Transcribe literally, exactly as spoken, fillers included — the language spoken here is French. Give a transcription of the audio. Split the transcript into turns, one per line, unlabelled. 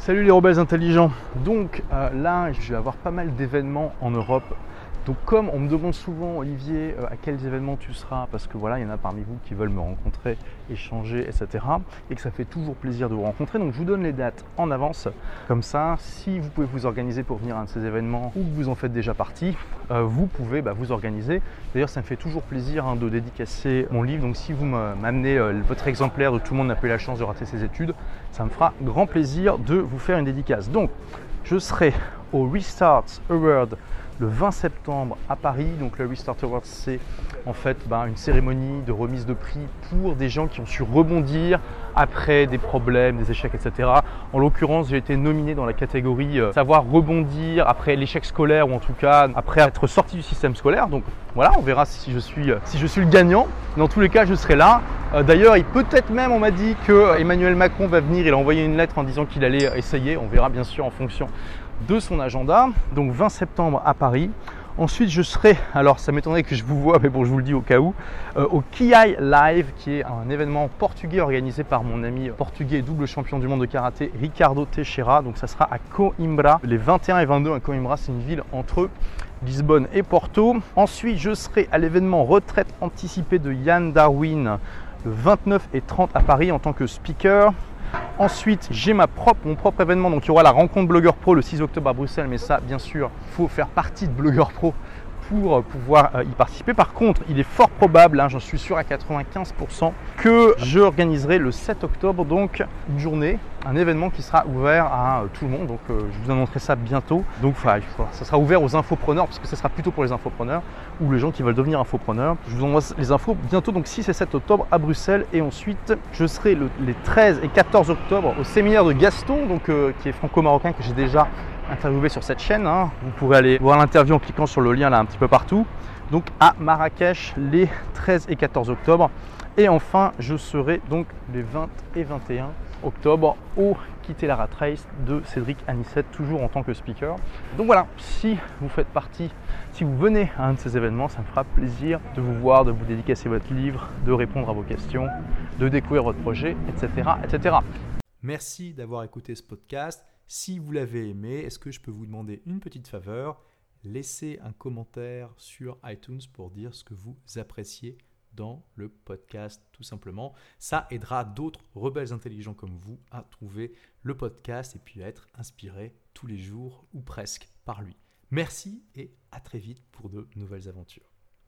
Salut les rebelles intelligents. Donc euh, là, je vais avoir pas mal d'événements en Europe. Donc comme on me demande souvent, Olivier, euh, à quels événements tu seras, parce que voilà, il y en a parmi vous qui veulent me rencontrer, échanger, et cetera. Et que ça fait toujours plaisir de vous rencontrer. Donc je vous donne les dates en avance. Comme ça, si vous pouvez vous organiser pour venir à un de ces événements ou que vous en faites déjà partie, euh, vous pouvez bah, vous organiser. D'ailleurs, ça me fait toujours plaisir hein, de dédicacer mon livre. Donc si vous m'amenez euh, votre exemplaire de Tout le monde n'a pas eu la chance de rater ses études, ça me fera grand plaisir de vous faire une dédicace. Donc, je serai au Restart Award le vingt septembre à Paris. Donc le Restart Award, c'est en fait ben, une cérémonie de remise de prix pour des gens qui ont su rebondir après des problèmes, des échecs, et cetera. En l'occurrence, j'ai été nominé dans la catégorie euh, savoir rebondir après l'échec scolaire ou en tout cas après être sorti du système scolaire. Donc voilà, on verra si je suis, euh, si je suis le gagnant. Dans tous les cas, je serai là. Euh, D'ailleurs, peut-être même, on m'a dit que Emmanuel Macron va venir. Il a envoyé une lettre en disant qu'il allait essayer. On verra bien sûr en fonction de son agenda. Donc vingt septembre à Paris. Ensuite, je serai, alors ça m'étonnerait que je vous vois, mais bon, je vous le dis au cas où, euh, au Kiai Live, qui est un événement portugais organisé par mon ami portugais et double champion du monde de karaté, Ricardo Teixeira. Donc ça sera à Coimbra, les vingt et un et vingt-deux à Coimbra, c'est une ville entre Lisbonne et Porto. Ensuite, je serai à l'événement retraite anticipée de Yann Darwin, le vingt-neuf et trente à Paris en tant que speaker. Ensuite, j'ai ma propre, mon propre événement, donc il y aura la rencontre Blogueur Pro le six octobre à Bruxelles, mais ça, bien sûr, il faut faire partie de Blogueur Pro pour pouvoir y participer. Par contre, il est fort probable, hein, j'en suis sûr à quatre-vingt-quinze pour cent, que j'organiserai le sept octobre, donc une journée, un événement qui sera ouvert à tout le monde. Donc euh, je vous annoncerai ça bientôt. Donc enfin, ça sera ouvert aux infopreneurs, parce que ça sera plutôt pour les infopreneurs ou les gens qui veulent devenir infopreneurs. Je vous envoie les infos bientôt, donc six et sept octobre à Bruxelles. Et ensuite, je serai le, les treize et quatorze octobre au séminaire de Gaston, donc, euh, qui est franco-marocain, que j'ai déjà interviewé sur cette chaîne. Hein. Vous pourrez aller voir l'interview en cliquant sur le lien là un petit peu partout. Donc à Marrakech les treize et quatorze octobre. Et enfin, je serai donc les vingt et vingt et un octobre au Quitter la Rat Race de Cédric Anissette, toujours en tant que speaker. Donc voilà, si vous faites partie, si vous venez à un de ces événements, ça me fera plaisir de vous voir, de vous dédicacer votre livre, de répondre à vos questions, de découvrir votre projet, et cetera, et cetera.
Merci d'avoir écouté ce podcast. Si vous l'avez aimé, est-ce que je peux vous demander une petite faveur ? Laissez un commentaire sur iTunes pour dire ce que vous appréciez dans le podcast, tout simplement. Ça aidera d'autres rebelles intelligents comme vous à trouver le podcast et puis à être inspirés tous les jours ou presque par lui. Merci et à très vite pour de nouvelles aventures.